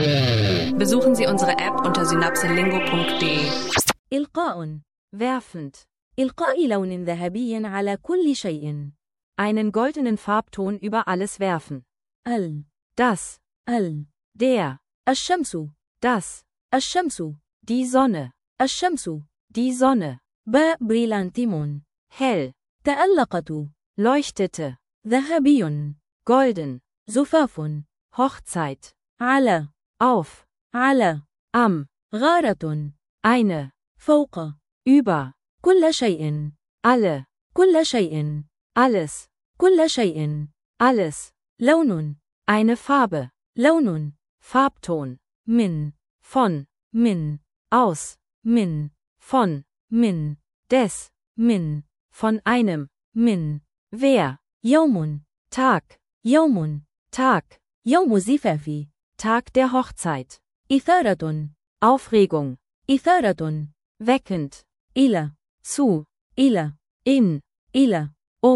Besuchen Sie unsere App unter synapselingo.de. إلقاء. werfend. إلقاء لون ذهبي على كل شيء. Einen goldenen Farbton über alles werfen. das. Der. الشمس. Das. الشمس. Die Sonne. الشمس. Die Sonne. بريلانتيمون. Hell. تألقت. Leuchtete. ذهبي. Golden. زفاف. Hochzeit. على. Auf. على. Am. غارة. Eine. فوق. Über. كل شيء. Alle. كل شيء. Alles. كل شيء. Alles. لون. Eine Farbe. لون. Farbton. من. Von. من. Aus. من. Von. من. Des. من. Von einem. من. Wer. يوم. Tag. يوم. Tag. يوم الزفاف. Tag der Hochzeit. إثارة. Aufregung. إثارة. Weckend. إلى. Zu. إلى. In. إلى.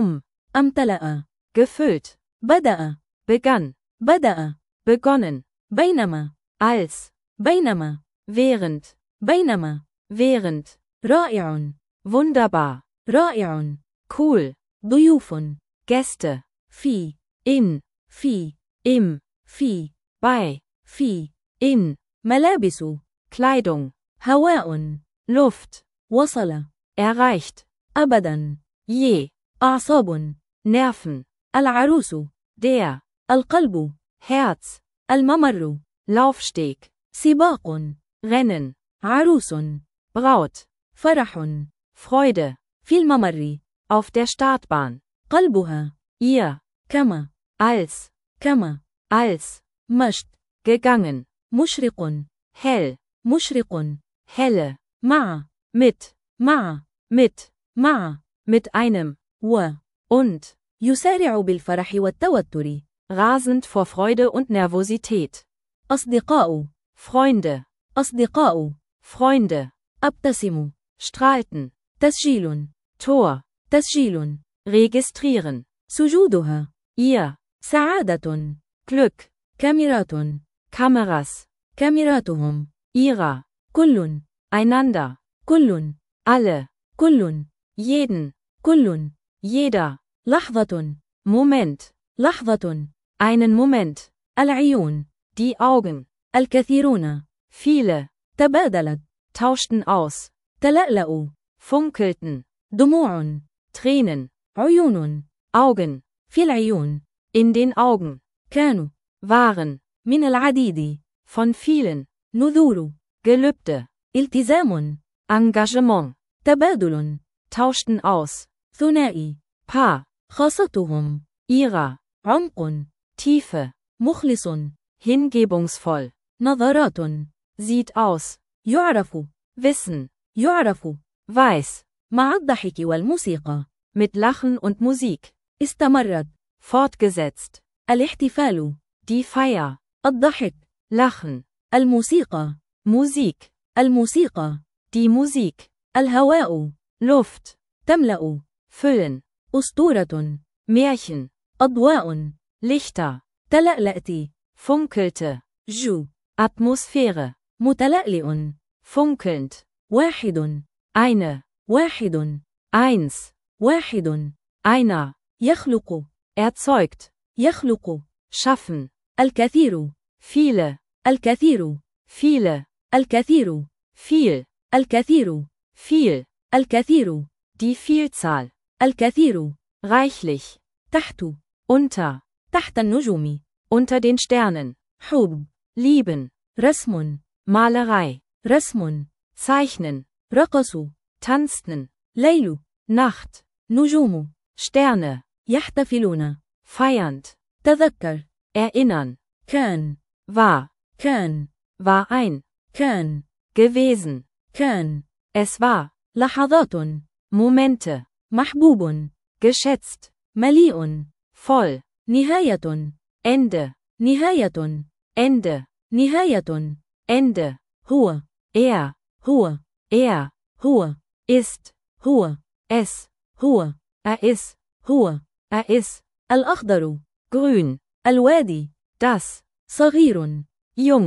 امتلأ. Gefüllt. بدأ. Begann. بدأ. Begonnen. بينما. Als. بينما. Während. بينما. Während. رائع. Wunderbar. رائع. Cool. ضيوف. Gäste. في. In. في. Im. في. Bei. في. In. ملابس. Kleidung. هواء. Luft. وصل. Erreicht. أبدا. Je. أعصاب. Nerven. العروس. Der. القلب. Herz. الممر. Laufsteg. سباق. Rennen. عروس. Braut. فرح. Freude. في الممر. Auf der Startbahn. قلبها. Ihr. كما. Als. كما. Als. مشت. Gegangen. مشرق. Hell. مشرق. Helle. مع. Mit. مع. Mit. مع. Mit einem. و. Und. يسارع بالفرح والتوتر. Rasend vor Freude und Nervosität. أصدقاء. Freunde. أصدقاء. Freunde. أبتسم. Strahlten. تسجيل. Tor. تسجيل. Registrieren. سجودها. Ihr. سعادة. Glück. كاميرات. Kameras. كاميراتهم. Ihrer. كل. Einander. كل. Alle. كل. Jeden. كل. Jeder. لحظة. Moment. لحظة. Einen Moment. العيون. Die Augen. الكثيرون. Viele. تبادلت. Tauschten aus. تلألأوا. Funkelten. دموع. Tränen. عيون. Augen. في العيون. In den Augen. كانوا. Waren. من العديد. Von vielen. نذور. Gelübde. التزام. Engagement. تبادل. Tauschten aus. ثنائي. Paar. خاصتهم. Ihrer. عمق. Tiefe. مخلص. Hingebungsvoll. نظرات. Sieht aus. يعرف. Wissen. يعرف. Weiß. مع الضحك والموسيقى. Mit Lachen und Musik. استمرت. Fortgesetzt. الاحتفال. Die Feier. الضحك. Lachen. الموسيقى. Musik. الموسيقى. Die Musik. الهواء. Luft. تملأ. Füllen. أسطورة. Märchen. أضواء. Lichter. تلألأت. Funkelte. جو. Atmosphäre. متلألئ. Funkelnd. واحد. Eine. واحد. Eins. واحد. Einer. يخلق. Erzeugt. يخلق. Schaffen. الكثير. Viele. الكثير. Viele. الكثير. Viel. الكثير. Viel. الكثير. Die Vielzahl. الكثير. Reichlich. تحت. Unter. تحت النجوم. Unter den Sternen. حب. Lieben. رسم. Malerei. رسم. Zeichnen. رقصوا. Tanzten. ليل. Nacht. نجوم. Sterne. يحتفلون. Feiernd. تذكر. Erinnern. كان. War. كان. War ein. كان. Gewesen. كان. Es war. لحظات. Momente. محبوب. Geschätzt. مليء. Voll. نهاية. Ende. نهاية. Ende. نهاية. Ende. هو. Er. هو. Er. هو. Ist. هو. Es. هو. Ist. هو. Ist. الأخضر. Grün. الوادي. Das. صغير. Jung.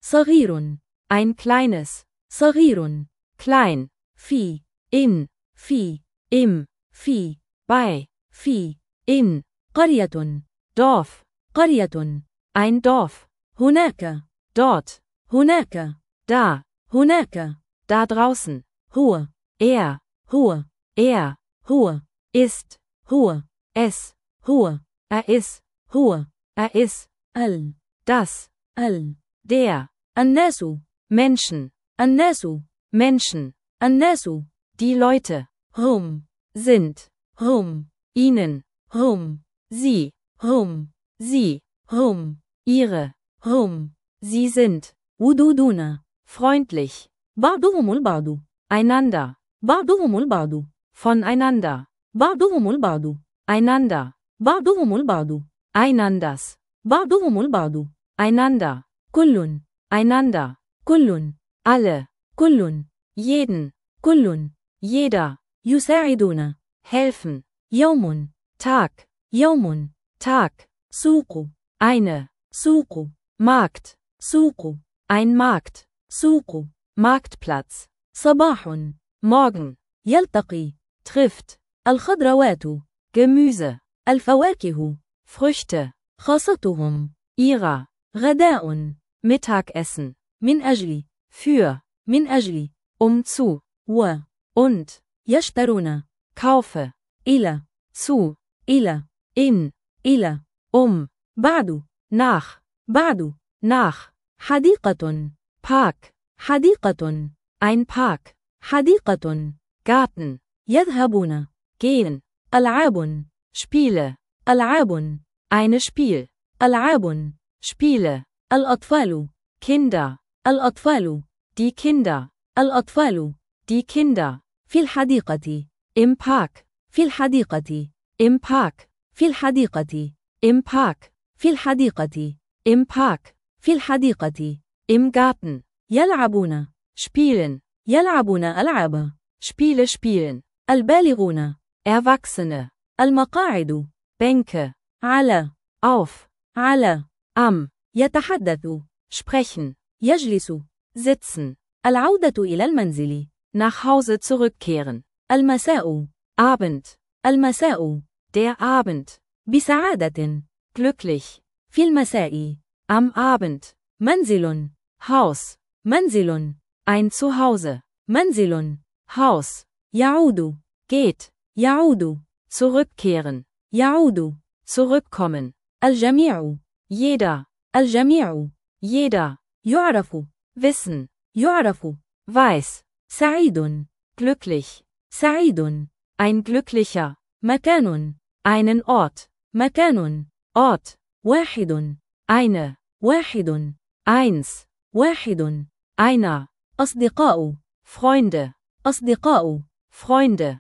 صغير. ein kleines, صغير. klein, في. in, في. im, في. bei, في. in, قرية. Dorf, قرية. ein Dorf, هناك. dort, هناك. da, هناك. da draußen, هو. er, er. هو. ist, هو. es, هو. ist, هو. ist, ال. das, der, الناس. Menschen, الناس. Menschen, الناس. die Leute, هم. sind, هم. ihnen, هم. sie, هم. sie, هم. ihre, هم. sie sind, ودودون. freundlich, بعضهم البعض. einander, بعضهم البعض. voneinander, بعضهم البعض. einander, بعضهم البعض. einanders, بعضهم البعض. einander, كل. einander, كل. alle, كل. jeden, كل. jeder, يساعدون. helfen, يوم. Tag, يوم. Tag, سوق. eine, سوق. Markt, سوق. ein Markt, سوق. Marktplatz, صباح. morgen, يلتقي. trifft, الخضروات. Gemüse, الفواكه. Früchte, خاصتهم. ihrer, غداء. Mittagessen, من أجل. für, من أجل. zu, و. und, يشترون. kaufe, إلى. zu, إلى. in, إلى. بعد. nach, بعد. nach, حديقة. Park, حديقة. ein Park, حديقة. Garten, يذهبون. gehen, ألعاب. Spiele, ألعاب. eine Spiel, ألعاب. Spiele, الأطفال. Kinder, الأطفال. die Kinder, الأطفال. die Kinder, في الحديقة. im Park, في الحديقة. im Park, في الحديقة. im Park, في الحديقة. im Park, في الحديقة. im Garten, يلعبون. spielen, يلعبون ألعاب. Spiele spielen, البالغون. Erwachsene, المقاعد. Bänke, على. auf, على. am, يتحدث. sprechen, يجلس. sitzen, العودة إلى المنزل. nach Hause zurückkehren, المساء. Abend, المساء. der Abend, بسعادة. glücklich, في المساء. am Abend, منزل. Haus, منزل. ein Zuhause, منزل. Haus, يعود. geht, يعود. zurückkehren, يعود. zurückkommen, الجميع. jeder, الجميع. jeder, يعرف. wissen, يعرف. weiß, سعيد. glücklich, سعيد. ein glücklicher, مكان. einen Ort, مكان. Ort, واحد. eine, واحد. eins, واحد. einer, أصدقاء. Freunde, أصدقاء. Freunde,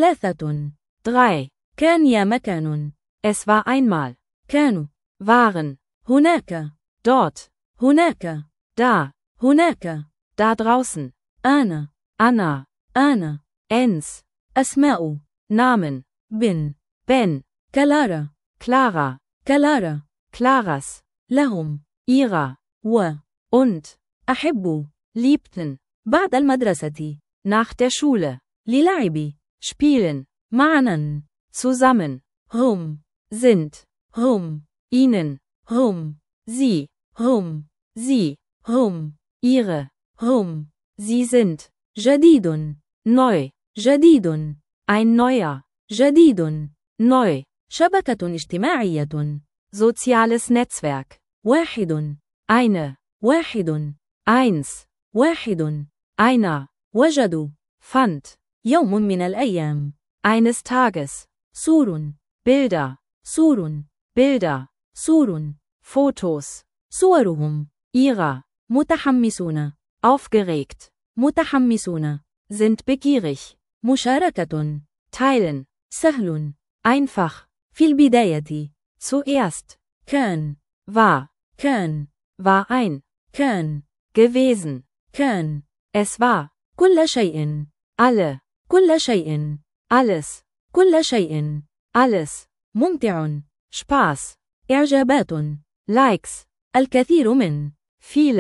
3. 3, كان يا مكان. es war einmal, كانوا. waren, هناك. dort, هناك. da, هناك. da draußen, أنا. Anna, أنا. Enz, أسماء. Namen, بن. Ben, كلارا. Clara, كلارا. Claras, لهم. ihrer, و. und, أحب. liebten, بعد المدرسة. nach der Schule, للعب. spielen, معنا. zusammen, هم. sind, هم. ihnen, هم. sie, هم. sie, هم. ihre, هم. sie sind, جديد. neu, جديد. ein neuer, جديد. neu, شبكة اجتماعية. soziales Netzwerk, واحد. eine, واحد. eins, واحد. einer, وجدوا. fand, يوم من الأيام. eines Tages, سور. Bilder, سور. Bilder, سور. Fotos, صورهم. ihrer, متحمسون. aufgeregt, متحمسون. sind begierig, مشاركة. teilen, سهل. einfach, في البداية. zuerst, كان. war, كان. war ein, كان. gewesen, كان. es war, كل شيء. alle, كل شيء. alles, كل شيء. alles, ممتع. Spaß, إعجابات. Likes, الكثير من. viele,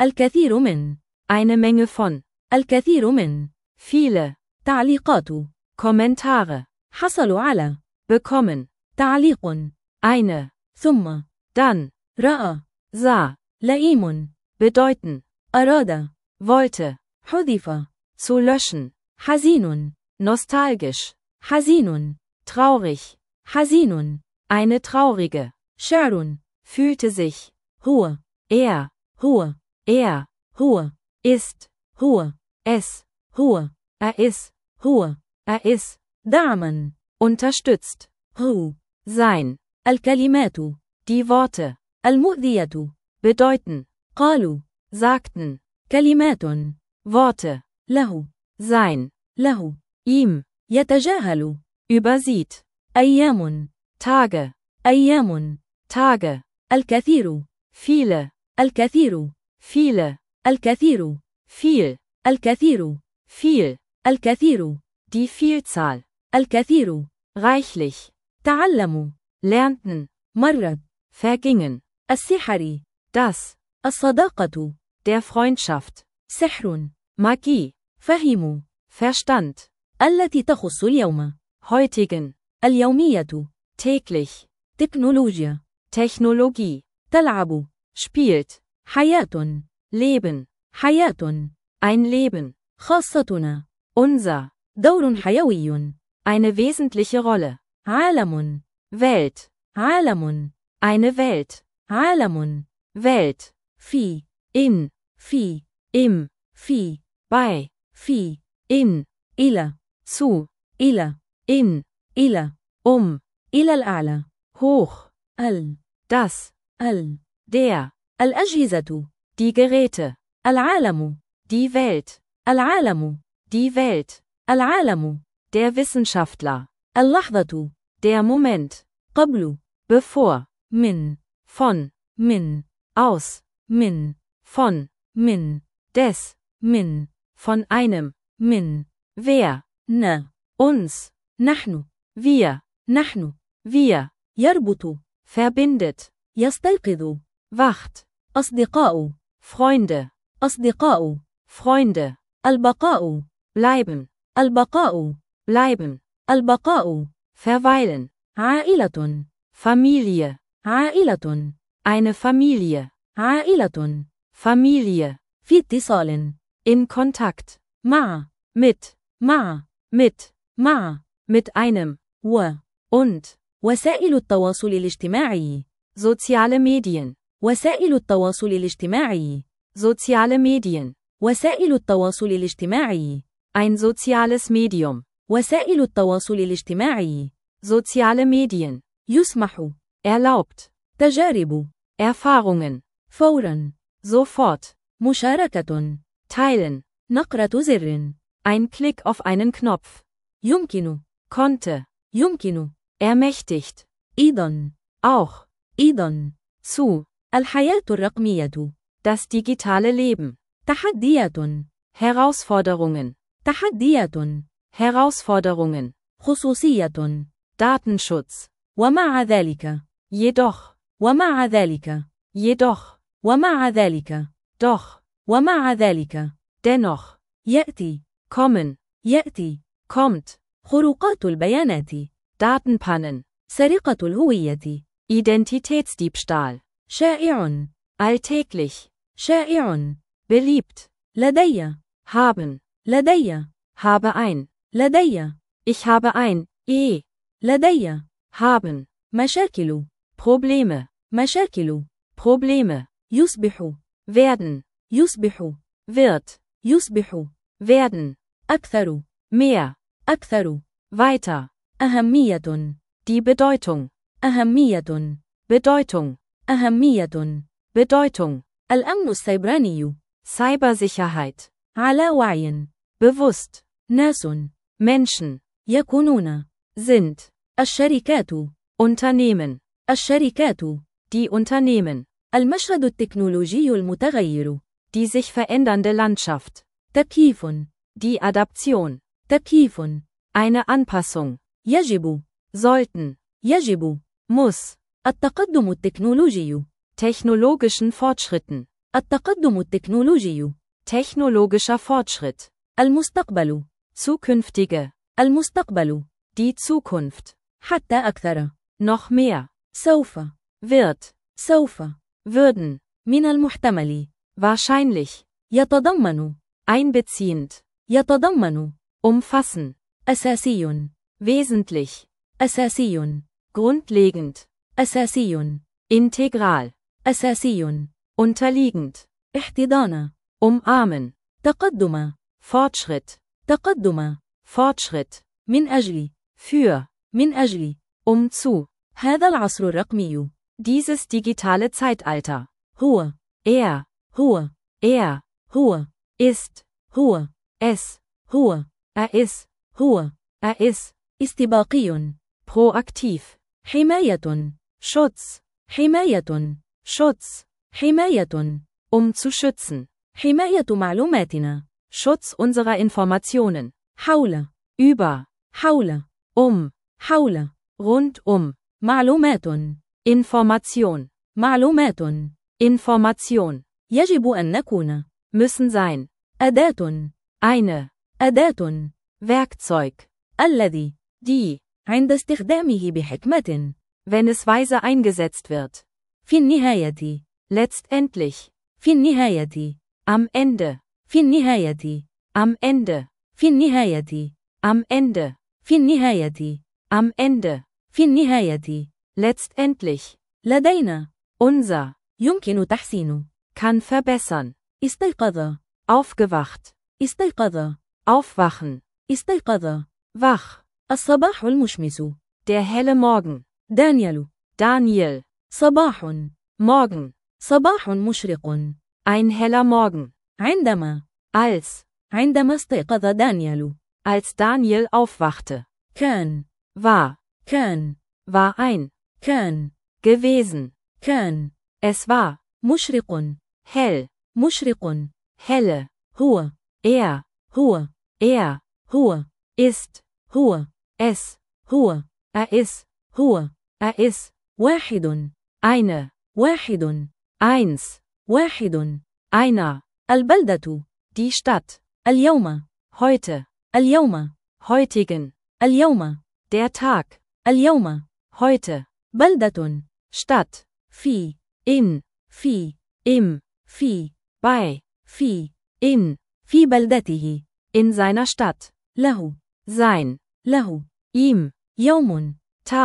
الكثير من. eine Menge von, الكثير من. viele, تعليقات. Kommentare, حصلوا على. bekommen, تعليق. eine, ثم. dann, رأى. sah, لئيم. bedeuten, أراد. wollte, حذف. zu löschen, حزين. nostalgisch, حزين. traurig, حزين. eine traurige, شعر. fühlte sich, هو. er, er. هو. ist, هو. es, هو. ist, هو. ist, دعما. unterstützt, هو. sein, الكلمات. die Worte, المؤذية. bedeuten, قالوا. sagten, كلمات. Worte, له. sein, له. ihm, يتجاهل. übersieht, أيام. Tage, أيام. Tage, الكثير. viele, الكثير. viele, الكثير. viel, الكثير. viel, الكثير. die Vielzahl, الكثير. reichlich, تعلموا. lernten, مرت. vergingen, السحر. das, الصداقة. der Freundschaft, سحر. Magie, فهموا. Verstand, التي تخص اليوم. heutigen, اليومية. täglich, تكنولوجيا. Technologie, تلعب. spielt, حياة. Leben, حياة. ein Leben, خاصتنا. unser, دور حيوي. eine wesentliche Rolle, عالم. Welt, عالم. eine Welt, عالم. Welt, في. in, في. im, في. bei, في. in, إلى. zu, إلى. in, إلى. إلى الأعلى. hoch, ال. das, der, الأجهزة. die Geräte, العالم. die Welt, العالم. die Welt, العالم. der Wissenschaftler, اللحظة. der Moment, قبل. bevor, من. von, aus, من. von, des, من. von einem, من. wer, نا. uns, نحن. wir, يربط. verbindet, يستيقظ. wacht, أصدقاء. Freunde, Freunde, البقاء. bleiben, البقاء. verweilen, عائلة. Familie, eine Familie. Familie, في اتصال. in Kontakt, مع. mit, mit einem, und, وسائل التواصل الاجتماعي. soziale Medien, وسائل التواصل الاجتماعي. soziale Medien, وسائل التواصل الاجتماعي. ein soziales Medium, وسائل التواصل الاجتماعي. soziale Medien, يسمح. erlaubt, تجارب. Erfahrungen, فورا. sofort, مشاركة. teilen, نقرة زر. ein Klick auf einen Knopf, يمكن. konnte, يمكن. ermächtigt, أيضا. auch, أيضا. zu, الحياة الرقمية. das digitale Leben, تحديات. Herausforderungen, Herausforderungen, خصوصية. Datenschutz, ومع ذلك. jedoch, ومع ذلك. jedoch, ومع ذلك. doch, ومع ذلك. dennoch, يأتي. kommen, يأتي. kommt, خروقات البيانات. Datenpannen, سرقة الهوية. Identitätsdiebstahl, شائع. alltäglich, شائع. beliebt, لدي. haben, لدي. habe ein, لدي. ich habe ein, لدي. haben, مشاكل. Probleme, مشاكل. Probleme, يصبح. werden, يصبح. wird, يصبح. werden, أكثر. mehr, أكثر. weiter, أهمية. die Bedeutung, أهمية. Bedeutung, أهمية. Bedeutung, الأمن السيبراني. Cybersicherheit, على وعي. bewusst, ناس. Menschen, يكونون. sind, الشركات. Unternehmen, الشركات. die Unternehmen, المشهد التكنولوجي المتغير. die sich verändernde Landschaft, تكييف. die Adaption, تكييف. eine Anpassung, يجب. sollten, يجب. muss, التقدم التكنولوجي. technologischen Fortschritten, التقدم التكنولوجي. Technologischer Fortschritt. المستقبل. Zukünftige. المستقبل. Die Zukunft. حتى أكثر. Noch mehr. سوف. Wird. سوف. Würden. من المحتمل. Wahrscheinlich. يتضمن. Einbeziehend. يتضمن. Umfassen. أساسي. Wesentlich. أساسي. Grundlegend. أساسي. Integral. أساسي. Unterliegend. احتضان. Umarmen. تقدم. Fortschritt. تقدم. Fortschritt. من أجل. Für. من أجل. Zu. هذا العصر الرقمي. Dieses digitale Zeitalter. هو. Er. هو. Ist. هو. Es. هو. Ist. هو. Ist. استباقي. Proaktiv. حماية. Schutz. حماية. Schutz. حماية. Zu schützen. حماية معلوماتنا. Schutz unserer Informationen. حول. Über. حول. حول. Rundum. معلومات. Information. معلومات. Information. يجب أن نكون. Müssen sein. أداة. أداة. Werkzeug. الذي. Die. عند استخدامه بحكمة. Wenn es weise eingesetzt wird. في النهاية. Letztendlich. في النهاية. Am Ende. في النهاية. Am Ende. في النهاية. Am Ende. في النهاية. Am Ende. في النهاية. Letztendlich. لدينا. Unser. يمكن تحسين. Kann verbessern. استيقظ. Aufgewacht. استيقظ. Aufwachen. استيقظ. Wach. الصباح المشمس. Der helle Morgen. Daniel. صباح. Morgen. صباح مشرق. Ein heller Morgen. عندما. عندما استيقظ دانيال. Als Daniel aufwachte. كان. War ein. Gewesen. Es war. مشرق. Hell. مشرق. Helle. هو. Er. Ist. Es. هو. Er ist. واحد. Eine. Eins. Einer. البلدة. Die Stadt. اليوم. Heute. Heutigen. اليوم. Der Tag. اليوم. Heute. بلدة. Stadt. في. In. Im. Bei. In. في بلدته. In seiner Stadt. له. Sein. Ihm. يوم.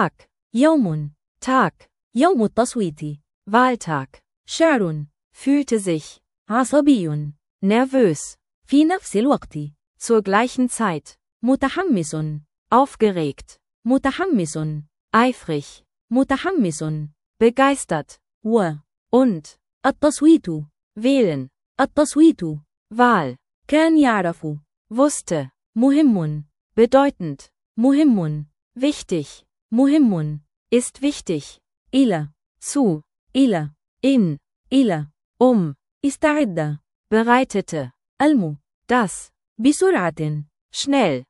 يوم التصويت. Wahltag. شعر. Fühlte sich. عصبي. Nervös. في نفس الوقت. Zur gleichen Zeit. متحمس. Aufgeregt. متحمس. Eifrig. متحمس. Begeistert. Und. التصويت. Wählen. التصويت. Wahl. كان يعرف. Wusste. مهم. Bedeutend. مهم. Wichtig. مهم. Ist wichtig. إلى. Zu. إلى. In. إلى. استعد. Bereitete. Das. بسرعة. Schnell.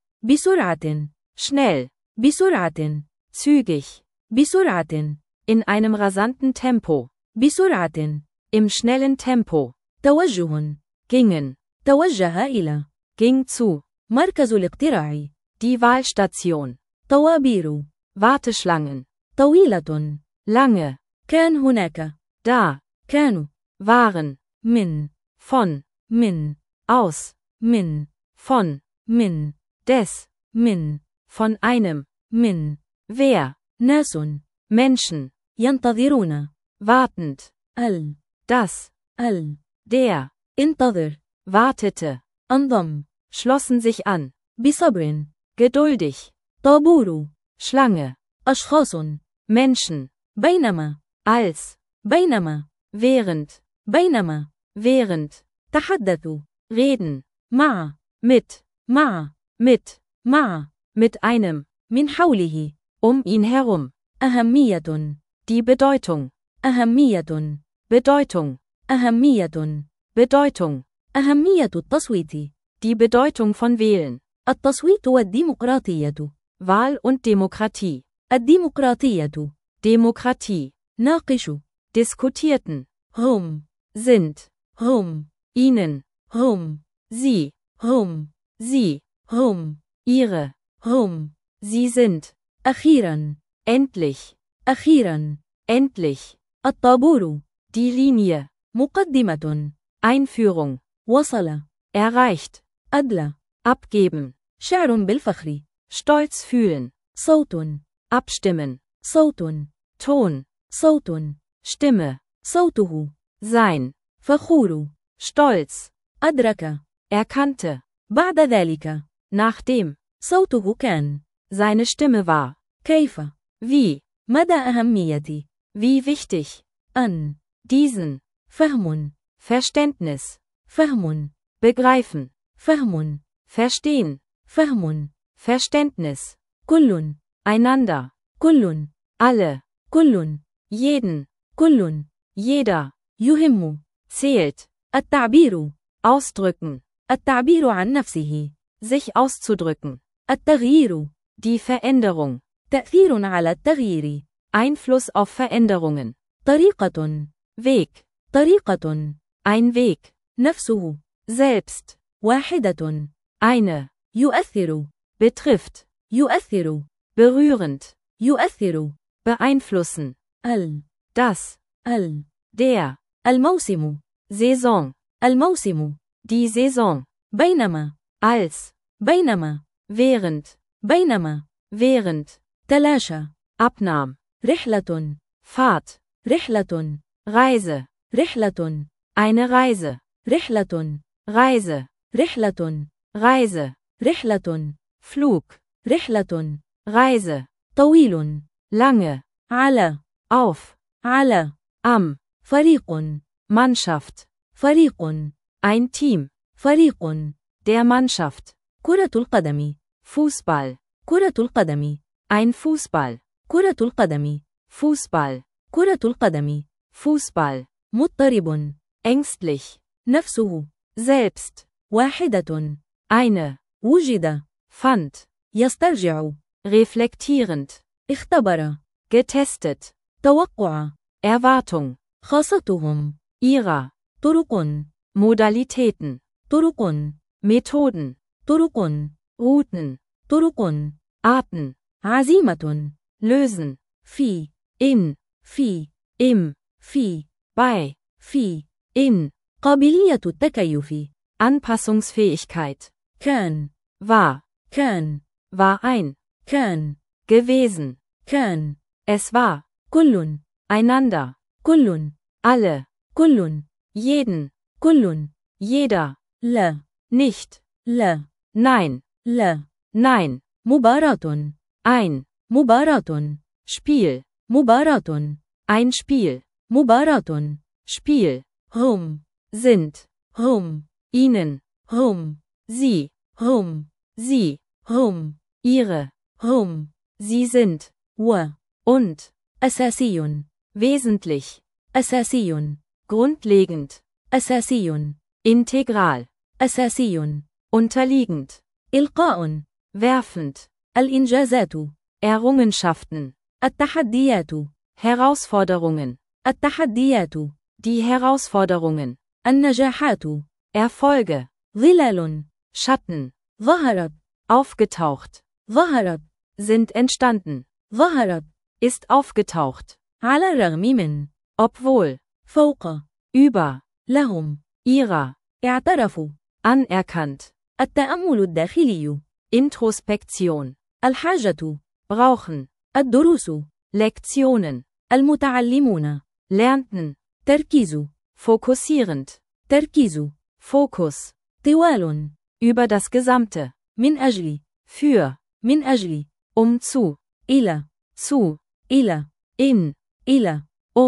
بسرعة. Zügig. بسرعة. In einem rasanten Tempo. بسرعة. Im schnellen Tempo. توجه. Gingen. توجه إلى. Ging zu. مركز الاقتراع. Die Wahlstation. طوابير. Warteschlangen. طويلة. Lange. كان هناك. Da. كانوا. Waren. من. Von. Aus. Von. Des. Von einem. Wer. ناس. Menschen. ينتظرون. Wartend. Das. Der. انتظر. Wartete. انضم. Schlossen sich an. بصبر. Geduldig. طابور. Schlange. أشخاص. Menschen. بينما. Als. بينما. Während. تحدثوا. Reden. مع. Mit einem. من حوله. Ihn herum. أهمية. Die Bedeutung. أهمية التصويت. Die Bedeutung von Wählen. التصويت والديمقراطية. Wahl und Demokratie. الديمقراطية. Demokratie. ناقشوا. Diskutierten. هم. Sind. هم. ihnen, هم. sie, هم. sie, هم. ihre, هم. sie sind, أخيرا. endlich, أخيرا. endlich, الطابور. die Linie, مقدمة. Einführung, وصل. erreicht, أدلى. abgeben, شعر بالفخر. stolz fühlen, صوت. abstimmen, صوت. Ton, صوت. Stimme, صوته. sein, فخور. stolz, أدرك. erkannte, بعد ذلك. nachdem, صوته كان. seine Stimme war, كيف. wie, مدى أهمية. wie wichtig, أن. diesen, فهم. Verständnis, فهم. begreifen, فهم. verstehen, فهم. Verständnis, كل. einander, كل. alle, كل. jeden, كل. jeder, يهم. zählt, التعبير. ausdrücken, التعبير عن نفسه. sich auszudrücken, التغيير. die Veränderung, تأثير على التغيير. Einfluss auf Veränderungen, طريقة. Weg, طريقة. ein Weg, نفسه. selbst, واحدة. eine, يؤثر. betrifft, يؤثر. berührend, يؤثر. beeinflussen, das, der, الموسم. Saison, الموسم. die Saison, بينما. als, بينما. während, بينما. während, تلاشى. abnahm, رحلة. Fahrt, رحلة. Reise, رحلة. eine Reise, رحلة. Reise, رحلة. Reise, رحلة. Flug, رحلة. Reise, طويل. lange, على. auf, على. am, فريق. Mannschaft, فريق. ein Team, فريق. der Mannschaft, كرة القدم. Fußball, كرة القدم. ein Fußball, كرة القدم. Fußball, كرة القدم. Fußball, مضطرب. ängstlich, نفسه. selbst, واحدة. eine, وجد. fand, يسترجع. reflektierend, اختبر. getestet, توقع. Erwartung, خاصتهم. ihrer, طرق. Modalitäten, طرق. Methoden, طرق. Routen, طرق. Arten, عزيمة. lösen, في. in, في. im, في. bei, في. in, قابلية التكيف. Anpassungsfähigkeit, كان. war, كان. war ein, كان. gewesen, كان. es war, كل. einander, كل. alle, كل. jeden, كل. jeder, لا. nicht, لا. nein, لا. nein, مباراة. ein, مباراة. Spiel, مباراة. ein Spiel, مباراة. Spiel, هم. sind, هم. ihnen, هم. sie, هم. sie, هم. ihre, هم. sie sind, و. und, أساسي. wesentlich, أساسي. grundlegend, أساسي. integral, أساسي. unterliegend, إلقاء. werfend, الإنجازات. Errungenschaften, التحديات. Herausforderungen, التحديات. die Herausforderungen, النجاحات. Erfolge, ظلال. Schatten, ظهرت. aufgetaucht, ظهرت. sind entstanden, ظهرت. ist aufgetaucht, على الرغم من. obwohl, فوق. über, لهم. ihrer, اعترفوا. anerkannt, التأمل الداخلي. Introspektion, الحاجة. brauchen, الدروس. Lektionen, المتعلمون. lernten, تركيز. fokussierend, تركيز. Fokus, طوال. über das Gesamte, من أجل. für, من أجل. zu, إلى. zu, إلى. in, إلى.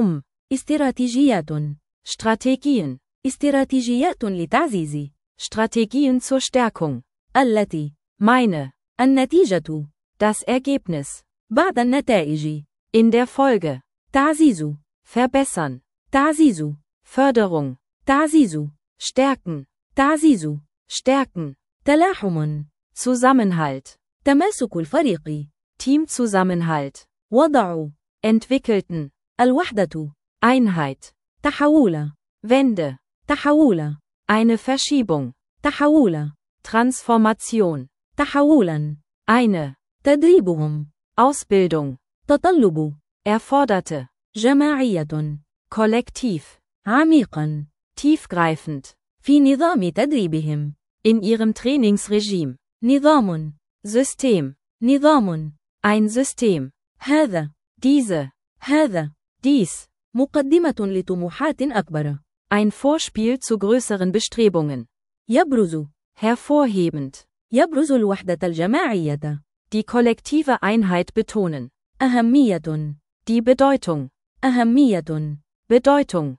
استراتيجيات. Strategien, استراتيجيات لتعزيز. Strategien zur Stärkung, التي. meine, النتيجة. das Ergebnis, بعد النتائج. in der Folge, تعزيز. verbessern, تعزيز. Förderung, تعزيز. stärken, تعزيز. stärken, تلاحم. Zusammenhalt, تماسك الفريق. Teamzusammenhalt, وضع. entwickelten, الوحدة. Einheit, تحول. Wende, تحولا. Eine Verschiebung. تحولا. Transformation. تحولا. Eine. تدريبهم. Ausbildung. تطلب. Erforderte. جماعية. Kollektiv. عميقا. Tiefgreifend. في نظام تدريبهم. In ihrem Trainingsregime. نظام. System. نظام. Ein System. هذا. Diese. هذا. Dies. مقدمة لطموحات أكبر. Ein Vorspiel zu größeren Bestrebungen. يبرز. Hervorhebend. يبرز الوحدة الجماعية. Die kollektive Einheit betonen. أهمية. Die Bedeutung. أهمية. Bedeutung.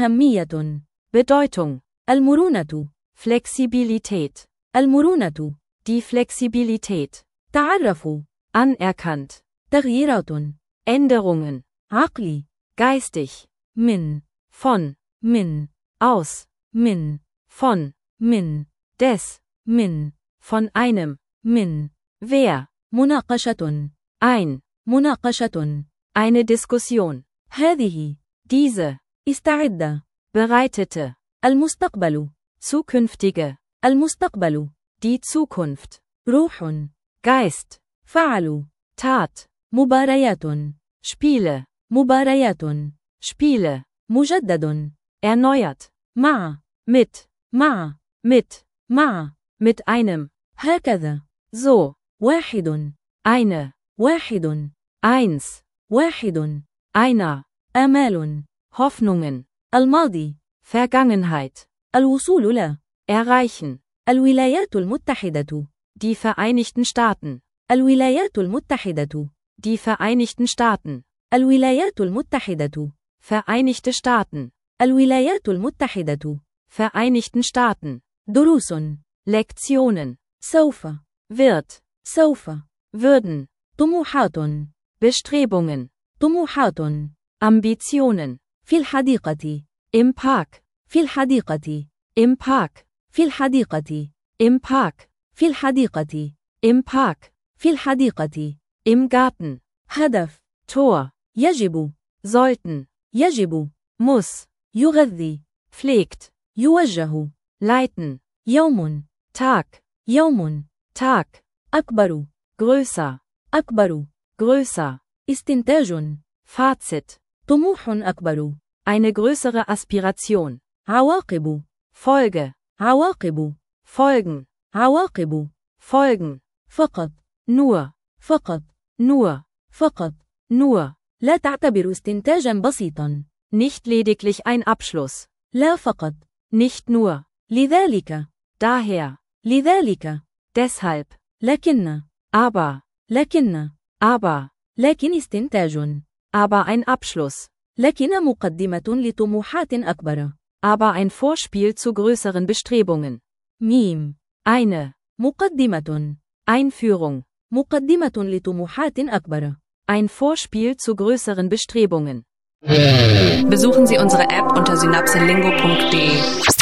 أهمية. Bedeutung. المرونة. Flexibilität. المرونة. Die Flexibilität. تعرفوا. Anerkannt. تغييرات. Änderungen. عقلي. Geistig. من. Von. من. Aus. من. Von. من. Des. من. Von einem. من. Wer. مناقشة. Ein. مناقشة. Eine Diskussion. هذه. Diese. استعد. Bereitete. المستقبل. Zukünftige. المستقبل. Die Zukunft. روح. Geist. فعلوا. Tat. مباريات. Spiele. مباريات. Spiele. مجدد. Erneuert. مع. Mit. مع. Mit. مع. Mit einem. هكذا. So. واحد. Eine. واحد. Eins. واحد. Einer. آمال. Hoffnungen. الماضي. Vergangenheit. الوصول ل. Erreichen. الولايات المتحدة. Die Vereinigten Staaten. الولايات المتحدة. Die Vereinigten Staaten. الولايات المتحدة. Vereinigte Staaten. الولايات المتحدة. Vereinigten Staaten. دروس. Lektionen. سوف. Wird. سوف. Würden. طموحات. Bestrebungen. طموحات. Ambitionen. في الحديقة. Im Park. في الحديقة. Im Park. في الحديقة. Im Park. في الحديقة. Im Park. في الحديقة. Im Garten. هدف. Tor. يجب. Sollten. يجب. Muss. يغذي. Pflegt. يوجه. Leiten. يوم. Tag. يوم. Tag. أكبر. Größer. أكبر. Größer. استنتاج. Fazit. طموح أكبر. Eine größere Aspiration. عواقب. Folge. عواقب. Folgen. عواقب. Folgen. فقط. Nur. فقط. Nur. فقط. Nur. لا تعتبر استنتاجا بسيطا. Nicht lediglich ein Abschluss. لا فقط. Nicht nur. لذلك. Daher. لذلك. Deshalb. لكن. Aber. لكن. Aber. لكن استنتاج. Aber ein Abschluss. لكن مقدمة لطموحات أكبر. Aber ein Vorspiel zu größeren Bestrebungen. ميم. Eine. مقدمة. Einführung. مقدمة لطموحات أكبر. Ein Vorspiel zu größeren Bestrebungen. Besuchen Sie unsere App unter synapselingo.de.